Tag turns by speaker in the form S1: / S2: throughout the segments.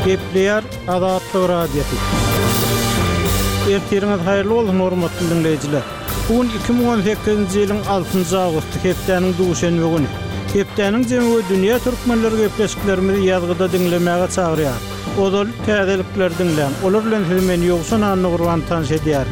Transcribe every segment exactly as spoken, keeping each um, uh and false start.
S1: Gepleýär Azatlyk radiosu. Ertiriňiz haýyrly bolsun hormatly dinleýijiler. Bugün iki ming on sekizinji ýylyň altynjy awgusty hepdeniň duşanby güni. Hepdeniň jemgy dünýä türkmenleri gepleşiklerimizi ýazgyda dinlemäge çagyrýar. Odal täzelikler dinlän. Olar bilen hemen ýogşan anny gurban tanış edýär.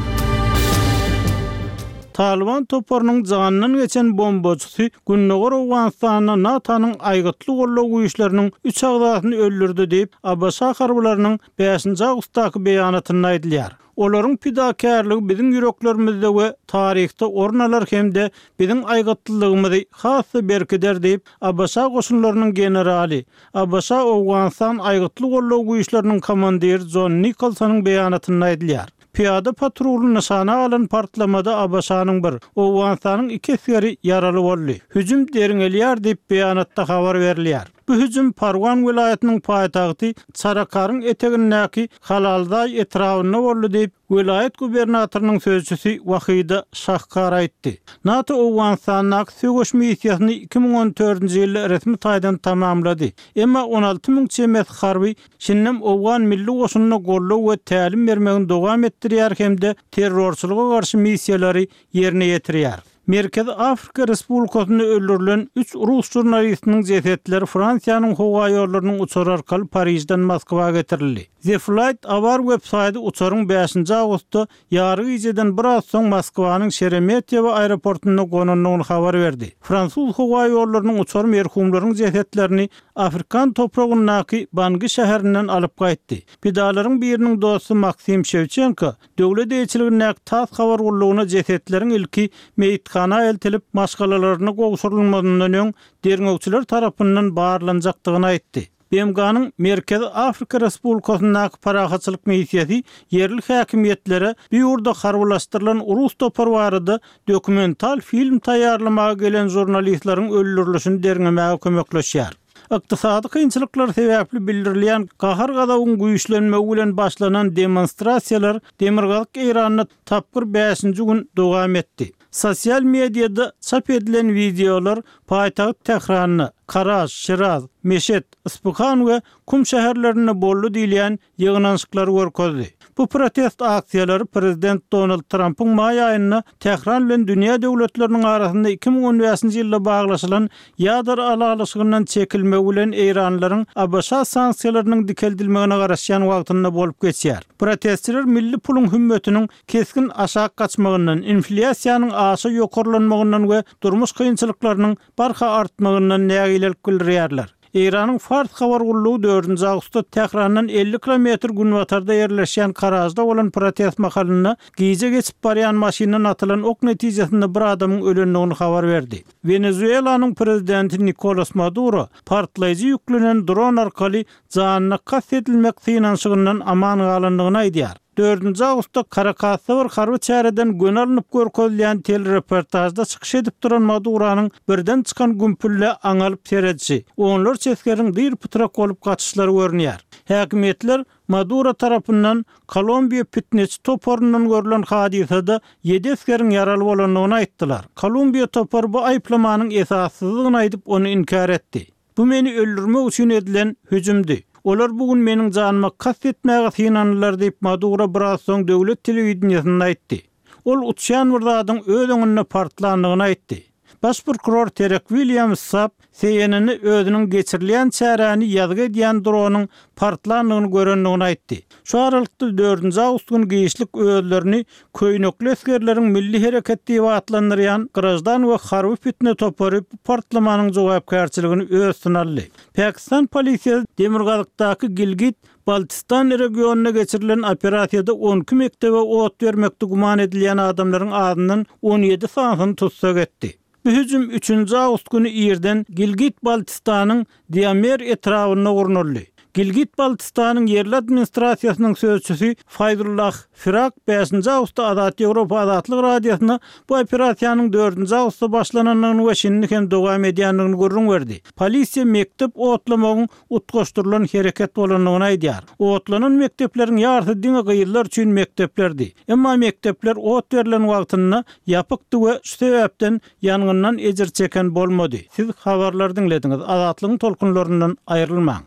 S1: Taliban toparynyň janynyň geçen bombaçysy Günnogor Awganistanyna NATO'nyň aýgytly gollaw güýçleriniň üç agdasyny öldürdi diýip Abasa harbalarynyň beşinji awgustdaky beýanatynda aýdylýar. Olaryň pidakarlygy biziň ýüreklerimizde we taryhda ornalar hemde biziň aýgytlylygymyzy hasy berkider diýip Abasa goşunlarynyň generali, Abasa Awganistan aýgytly gollaw güýçleriniň komandiri John Nicholsonyň beýanatynda aýdylýar. Piyada patrolü nişana alan partlamada Abasanyň bir, Awganistanyň iki esgeri yaraly boldy. Hüjüm deriňelýär diýip beýanatda habar berilýär. Bu hüjüm Parwan vilayatynyň paýtagty Çarakaryň etegindäki Halalday etrawyna boldy diýip vilayet gubernatorynyň sözçüsi Wahida Şahkar aýtdy. NATO Awganistanyň söwüş missiýasyny iki ming on dördünji ýylda resmi taýdan tamamlady. Emma on alty ming çemet harby şinnem Awgan milli goşunyna gollaw we tälim bermegini dowam etdirýär hemde terrorçylyga garşy missiýalary ýerine ýetirýär. Merkez Afrika Respublikasyny öldürilen üç Rus jurnalistiniň jesetleri Fransiýanyň howa ýollarynyň uçary arkaly Parisden Moskwaga getirildi. The Flight Avar websaýty uçaryň beşinji awgustda ýary geceden bir az soň Moskwanyň Sheremetyevo aeroportuna gonanlygyny habar berdi. Fransuz howa ýollarynyň uçar merhumlaryň jesetlerini Afrikan topragyndaky Bangi şäherinden alyp gaýtdy. Pidalaryň biriniň dosty Maksim Shevchenko döwlet eýçiligine tas habar gollawyna jesetleriň ilki meýitkana eltilip maşgalalaryna gowşurulmadyndan öň derňökçiler tarapyndan barlanjakdygyny aýtdy. B M G'nyň Merkez Afrika Respublikasynyň parahatçylyk missiýasy yerli häkimiýetlere bu ýurda harbylaşdyrylan Rus topary barada dokumental film taýýarlamaga gelen jurnalistleriň öldürilişini derňemäge kömekleşýär. Iqtisady kynçylyklar sebäpli bildirilýän gahar gadawyň güýçlenmegi bilen başlanan demonstrasiýalar Demirgazyk Eýranyna tapgyr beşinji gün dowam etdi. Sosial mediada çap edilen videolar paýtagyt Tehranyny, Karaz, Şiraz, Meşet, Ispahan we Kum şäherlerini bollu diýilýän ýygnançyklary görkezdi. Bu protest aksiýalary Prezident Donald Trump'yň may aýyna Tehran bilen dünýä döwletleriniň arasynda iki ming on beşinji ýylda baglaşylan ýadar alalyşygynyň çekilmegi bilen Eýranlaryň Abasa sanksiýalarynyň dikeldilmegine garaşýan wagtynda bolup geçýär. Protestçiler milli pulun hümmetiniň keskin aşağı kaçmagyndan, inflasiýanyň aşy ýokarlanmagynyň we durmuş kynçylyklarynyň barha artmagyndan nägilelik bildirýärler. Eýranyň Fars habar gullugy dördünji awgustda Tehrandan elli kilometr günwatarda ýerleşýän Karazda bolan protest mahalyna giýje geçip barýan maşynadan atylan ok netijesinde bir adamyň ölendigini habar berdi. Venezuelanyň prezidenti Nicolas Maduro partlaýjy ýüklenen dron arkaly janyna kast edilmek synanşygyndan aman galandygyny aýdýar. dördünji awgustda Karakasda bir harby çäreden gön alynıp görkezilýän telereportajda çykyş edip duran Maduranyň birden çykan gümpülle aňalyp seredişi, onlar çeskeriň bir putrak bolup gaçyşlary görünýär. Häkimetler Maduro tarapyndan Kolumbiya fitness toparyndan görülen hadisede ýedi eskeriň yaraly bolanlygyny aýtdylar. Kolumbiya topary bu aýplamanyň esassyzlygyny aýdyp onu inkar etdi. Bu meni öldürmek üçin edilen hüjümdi. Olar bugün meniň janyma kast etmäge synanýarlar diýip Maduro biraz soň döwlet telewizionyasynda aýtdy. Ol uçýan bir zadyň öz öňünde partlandygyny aýtdy. Baş prokuror Terek Williams sap C N N'i özüniň geçirilýän çäräni ýazgy edýän dronyň partlandygyny görendigini aýtdy. Şu aralykda dördünji awgust günü giýişlik özlerini köýnekli eskerleriň milli hereket diýip atlandyrýan Grajdan we harby fitne topary bu partlamanyň jogapkärçiligini öz synaldy. Pakistan polisiýasy Demirgazykdaky Gilgit Baltistan regionuna geçirilen operasiýada on iki mektebe ot bermekde guman edilýän adamlaryň adynyň on ýedi sanatyny tutsak etdi. Bu hüjüm üçünji awgust günü ýerden Gilgit Baltistanyň Diamer etrawyna gurnuldy. Gilgit Baltistanyň yerli administrasiýasynyň sözçüsi Faydullah Firak beşinji awgustda Azat Ýewropa Azatlyk radiosyna bu operasiýanyň dördünji awgustda başlananyny we şinni hem dowam edýändigini görüň berdi. Polisiýa mektep otlamagyň utgaşdyrylan hereket bolanlygyny aýdýar. Otlanan mektepleriň ýarty diňe gyýylar üçin mekteplerdi. Emma mektepler ot berilen wagtynda ýapykdy we şu sebäpden ýangyndan ejir çeken bolmady. Siz habarlar dinlediňiz. Azatlygyň tolkunlaryndan aýrylmaň.